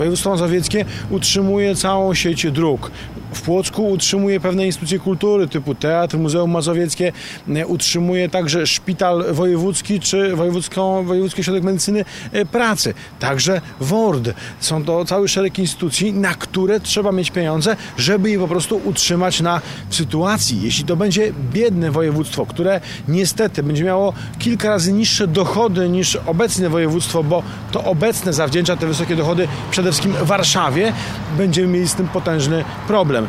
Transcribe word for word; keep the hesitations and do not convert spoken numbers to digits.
Województwo mazowieckie utrzymuje całą sieć dróg. W Płocku utrzymuje pewne instytucje kultury typu teatr, Muzeum Mazowieckie, utrzymuje także szpital wojewódzki czy wojewódzką, Wojewódzki Ośrodek Medycyny Pracy. Także W O R D. Są to cały szereg instytucji, na które trzeba mieć pieniądze, żeby je po prostu utrzymać na w sytuacji, jeśli to będzie biedne województwo, które niestety będzie miało kilka razy niższe dochody niż obecne województwo, bo to obecne zawdzięcza te wysokie dochody przede wszystkim Warszawie, będziemy mieli z tym potężny problem.